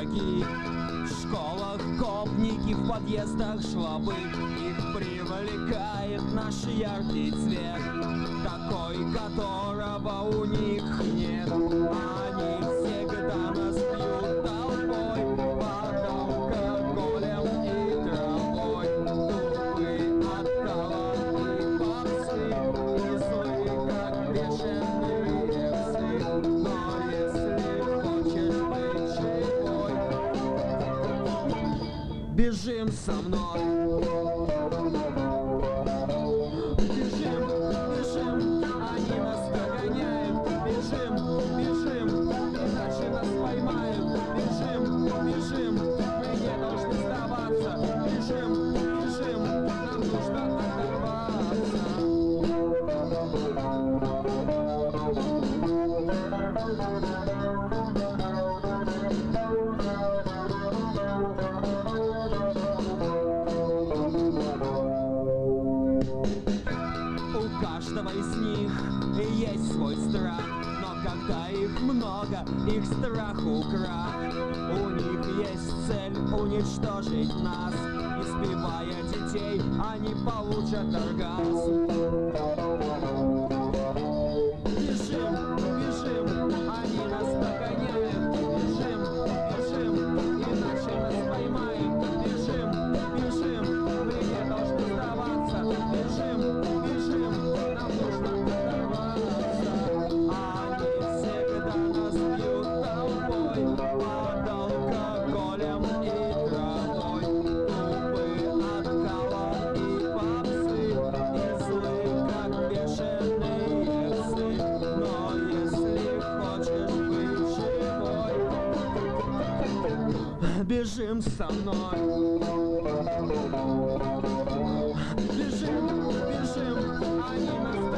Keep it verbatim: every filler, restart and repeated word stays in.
враги. В школах копники, в подъездах жлобы. Их привлекает наш яркий цвет, такой, которого у них нет. Они всегда нас пьют толпой под алкоголем и травой. Тупые от кала и попсы, и злые, как бешеные псы. Но если хочешь быть живой, бежим со мной. Бежим, бежим, они нас догоняют. Бежим, бежим, иначе нас поймают. Бежим, бежим, мы не должны сдаваться. Бежим, бежим, нам нужно оторваться. У каждого из них есть свой страх, но когда их много, их страху крах. У них есть цель уничтожить нас. Избивая детей, они получат оргазм. Бежим, бежим, они нас догоняют. Бежим, бежим, иначе нас поймают. Бежим, бежим, мы не должны сдаваться. Бежим, бежим, нам нужно оторваться. Они всегда нас бьют толпой под алкоголем и травой. Тупые от кала и попсы, и злые, как бешеные псы. Но если хочешь быть живой, бежим со мной. Бежим, бежим, они нас